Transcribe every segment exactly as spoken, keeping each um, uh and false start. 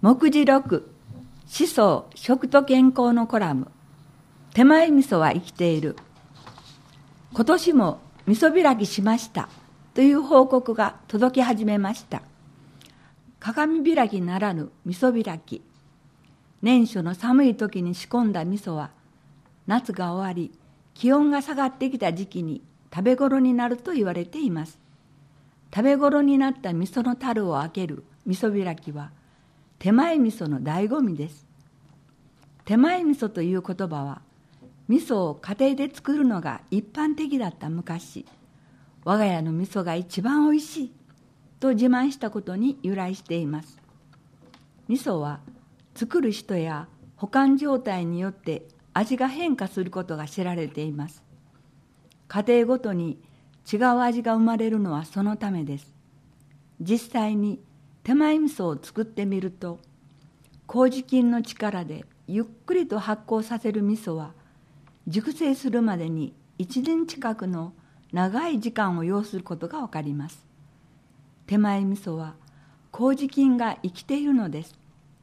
目次ろく、思想食と健康のコラム、手前味噌は生きている。今年も味噌開きしましたという報告が届き始めました。鏡開きならぬ味噌開き。年初の寒い時に仕込んだ味噌は、夏が終わり気温が下がってきた時期に食べ頃になると言われています。食べ頃になった味噌の樽を開ける味噌開きは、手前味噌の醍醐味です。手前味噌という言葉は、味噌を家庭で作るのが一般的だった昔、我が家の味噌が一番おいしいと自慢したことに由来しています。味噌は作る人や保管状態によって味が変化することが知られています。家庭ごとに違う味が生まれるのはそのためです。実際に手前味噌を作ってみると、麹菌の力でゆっくりと発酵させる味噌は、熟成するまでにいちねん近くの長い時間を要することがわかります。手前味噌は麹菌が生きているのです。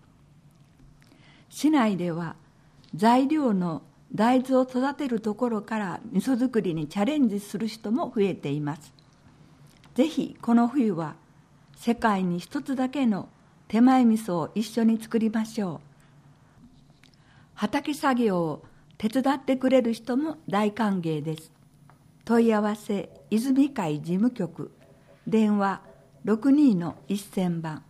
市内では材料の大豆を育てるところから味噌作りにチャレンジする人も増えています。ぜひこの冬は世界に一つだけの手前味噌を一緒に作りましょう。畑作業を手伝ってくれる人も大歓迎です。問い合わせ泉会事務局、電話 ろくにーのせんばん。